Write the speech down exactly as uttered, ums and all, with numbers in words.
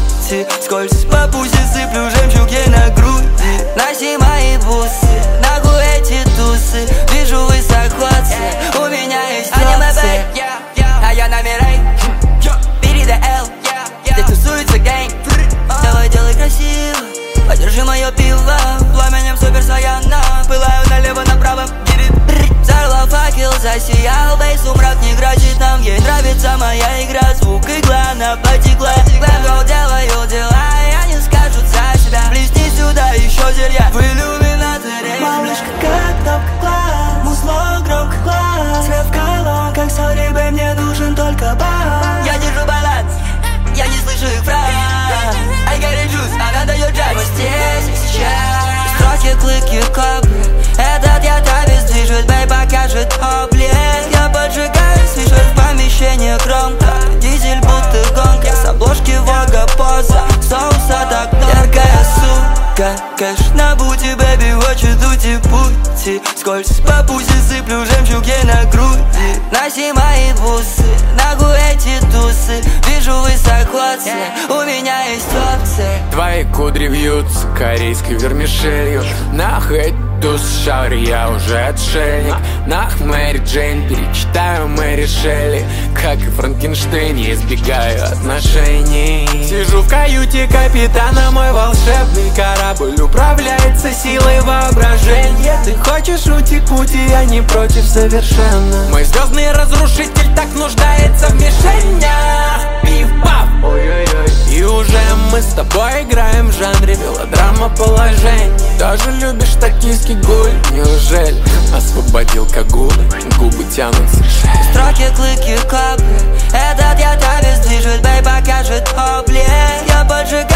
пути. Скользь по пути, сыплю жемчуги на груди. Носи мои бусы, нахуй эти тусы. Вижу вы согласны, у меня есть опции. А я на Мирей, бери до Л. Здесь тусуется гэнг. Давай делай красиво, подержи мое пиво. Пламенем супер саяна, пылаю налево-направо. Взорвал факел, засиял бейс, сумрак не грозит нам. Ей нравится моя игра, звук игла, она потекла. Глэм делаю дела, я не скажут за себя. Блесни сюда еще зелья в иллюминаторе. Малышка, как кнопка глаз, музло громко глаз. Свет в колонках, сори, бэй, мне нужен только бас. Я держу баланс, я не слышу их фраз. I got a juice, она дает джаз. Мы здесь и сейчас. Строки, клыки, капли. Этот я тавис движет, бэй, покажет облик. Я поджигаю, слышишь в помещении громко. Дизель будто гонка, с обложки Вога поза. Соуса так яркая сука. Кэш на бути, бэби, хочет уйти пути. Скользь по пути, сыплю жемчуги на груди. Носи мои бусы, нахуй эти тусы. Вижу вы согласны, у меня есть опции. Твои кудри вьются корейской вермишелью. Нахуй туз шауры, я уже отшельник. Нах Мэри Джейн, перечитаю Мэри Шелли. Как и Франкенштейн, я избегаю отношений. Сижу в каюте капитана, мой волшебный корабль управляется силой воображения. Ты хочешь ути-пути, я не против совершенно. Мой звездный разрушитель так нуждается в мишенях. Пиф-паф, ой-ой-ой. И уже мы с тобой играем в жанре мелодрама положения. Тоже любишь токийский гуль? Неужели освободил кагулы? Губы тянутся. Строки, клыки, капли. Этот я тавис движет, бэй, покажет облик. Я поджигаю.